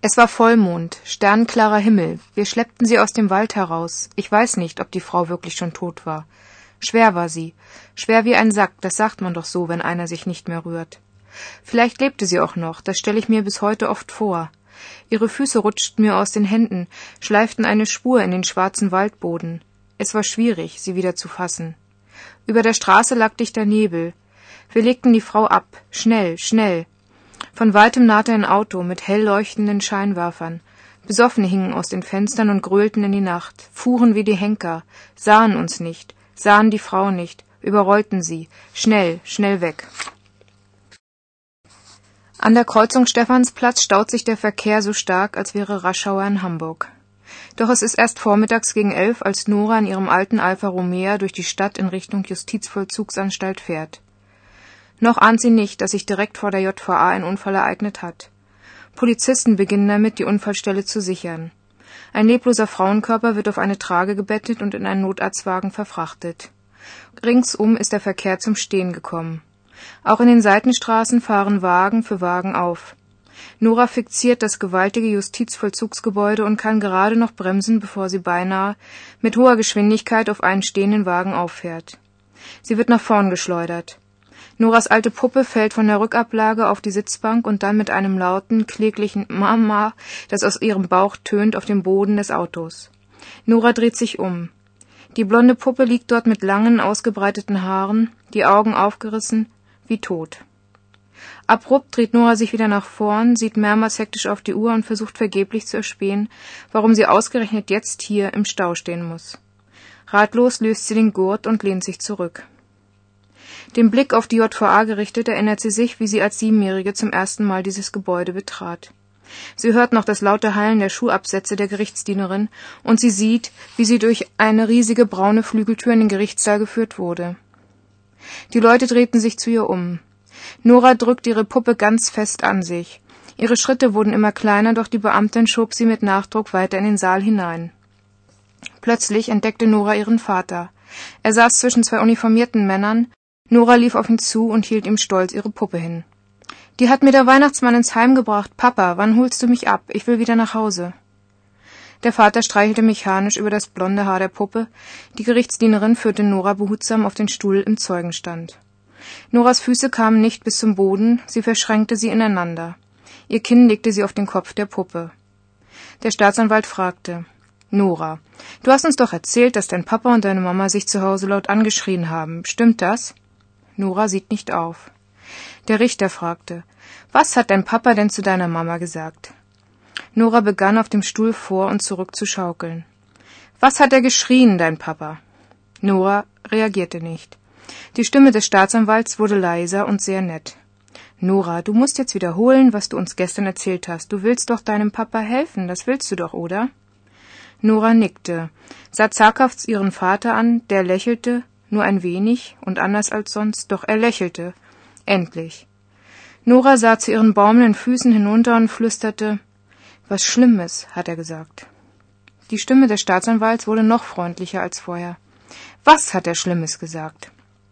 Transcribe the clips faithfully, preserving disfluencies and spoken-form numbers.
Es war Vollmond, sternklarer Himmel. Wir schleppten sie aus dem Wald heraus. Ich weiß nicht, ob die Frau wirklich schon tot war. Schwer war sie. Schwer wie ein Sack, das sagt man doch so, wenn einer sich nicht mehr rührt. Vielleicht lebte sie auch noch, das stelle ich mir bis heute oft vor. Ihre Füße rutschten mir aus den Händen, schleiften eine Spur in den schwarzen Waldboden. Es war schwierig, sie wieder zu fassen. Über der Straße lag dichter Nebel. Wir legten die Frau ab, schnell, schnell. Von weitem nahte ein Auto mit hell leuchtenden Scheinwerfern. Besoffene hingen aus den Fenstern und gröhlten in die Nacht, fuhren wie die Henker, sahen uns nicht, sahen die Frau nicht, überrollten sie, schnell, schnell weg. An der Kreuzung Stephansplatz staut sich der Verkehr so stark, als wäre Raschauer in Hamburg. Doch es ist erst vormittags gegen elf, als Nora in ihrem alten Alfa Romeo durch die Stadt in Richtung Justizvollzugsanstalt fährt. Noch ahnt sie nicht, dass sich direkt vor der J V A ein Unfall ereignet hat. Polizisten beginnen damit, die Unfallstelle zu sichern. Ein lebloser Frauenkörper wird auf eine Trage gebettet und in einen Notarztwagen verfrachtet. Ringsum ist der Verkehr zum Stehen gekommen. Auch in den Seitenstraßen fahren Wagen für Wagen auf. Nora fixiert das gewaltige Justizvollzugsgebäude und kann gerade noch bremsen, bevor sie beinahe mit hoher Geschwindigkeit auf einen stehenden Wagen auffährt. Sie wird nach vorn geschleudert. Noras alte Puppe fällt von der Rückablage auf die Sitzbank und dann mit einem lauten, kläglichen Mama, das aus ihrem Bauch tönt, auf dem Boden des Autos. Nora dreht sich um. Die blonde Puppe liegt dort mit langen, ausgebreiteten Haaren, die Augen aufgerissen, wie tot. Abrupt dreht Nora sich wieder nach vorn, sieht mehrmals hektisch auf die Uhr und versucht vergeblich zu erspähen, warum sie ausgerechnet jetzt hier im Stau stehen muss. Ratlos löst sie den Gurt und lehnt sich zurück. Den Blick auf die J V A gerichtet, erinnert sie sich, wie sie als Siebenjährige zum ersten Mal dieses Gebäude betrat. Sie hört noch das laute Hallen der Schuhabsätze der Gerichtsdienerin und sie sieht, wie sie durch eine riesige braune Flügeltür in den Gerichtssaal geführt wurde. Die Leute drehten sich zu ihr um. Nora drückt ihre Puppe ganz fest an sich. Ihre Schritte wurden immer kleiner, doch die Beamtin schob sie mit Nachdruck weiter in den Saal hinein. Plötzlich entdeckte Nora ihren Vater. Er saß zwischen zwei uniformierten Männern. Nora lief auf ihn zu und hielt ihm stolz ihre Puppe hin. »Die hat mir der Weihnachtsmann ins Heim gebracht. Papa, wann holst du mich ab? Ich will wieder nach Hause.« Der Vater streichelte mechanisch über das blonde Haar der Puppe. Die Gerichtsdienerin führte Nora behutsam auf den Stuhl im Zeugenstand. Noras Füße kamen nicht bis zum Boden, sie verschränkte sie ineinander. Ihr Kinn legte sie auf den Kopf der Puppe. Der Staatsanwalt fragte, »Nora, du hast uns doch erzählt, dass dein Papa und deine Mama sich zu Hause laut angeschrien haben. Stimmt das?« Nora sieht nicht auf. Der Richter fragte, »Was hat dein Papa denn zu deiner Mama gesagt?« Nora begann auf dem Stuhl vor und zurück zu schaukeln. »Was hat er geschrien, dein Papa?« Nora reagierte nicht. Die Stimme des Staatsanwalts wurde leiser und sehr nett. »Nora, du musst jetzt wiederholen, was du uns gestern erzählt hast. Du willst doch deinem Papa helfen, das willst du doch, oder?« Nora nickte, sah zaghaft ihren Vater an, der lächelte, nur ein wenig und anders als sonst, doch er lächelte. Endlich. Nora sah zu ihren baumelnden Füßen hinunter und flüsterte, »Was Schlimmes«, hat er gesagt. Die Stimme des Staatsanwalts wurde noch freundlicher als vorher. »Was hat er Schlimmes gesagt?«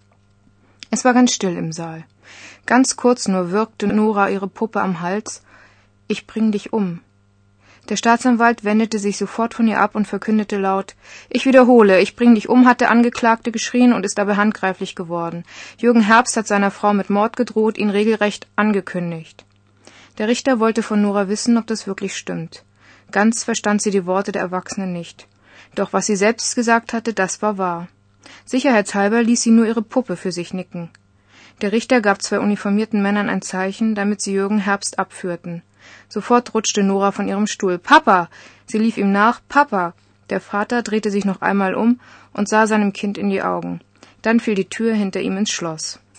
Es war ganz still im Saal. Ganz kurz nur würgte Nora ihre Puppe am Hals. »Ich bring dich um.« Der Staatsanwalt wendete sich sofort von ihr ab und verkündete laut, »Ich wiederhole, ich bring dich um«, hat der Angeklagte geschrien und ist dabei handgreiflich geworden. Jürgen Herbst hat seiner Frau mit Mord gedroht, ihn regelrecht angekündigt. Der Richter wollte von Nora wissen, ob das wirklich stimmt. Ganz verstand sie die Worte der Erwachsenen nicht. Doch was sie selbst gesagt hatte, das war wahr. Sicherheitshalber ließ sie nur ihre Puppe für sich nicken. Der Richter gab zwei uniformierten Männern ein Zeichen, damit sie Jürgen Herbst abführten. Sofort rutschte Nora von ihrem Stuhl. »Papa!« Sie lief ihm nach. »Papa!« Der Vater drehte sich noch einmal um und sah seinem Kind in die Augen. Dann fiel die Tür hinter ihm ins Schloss.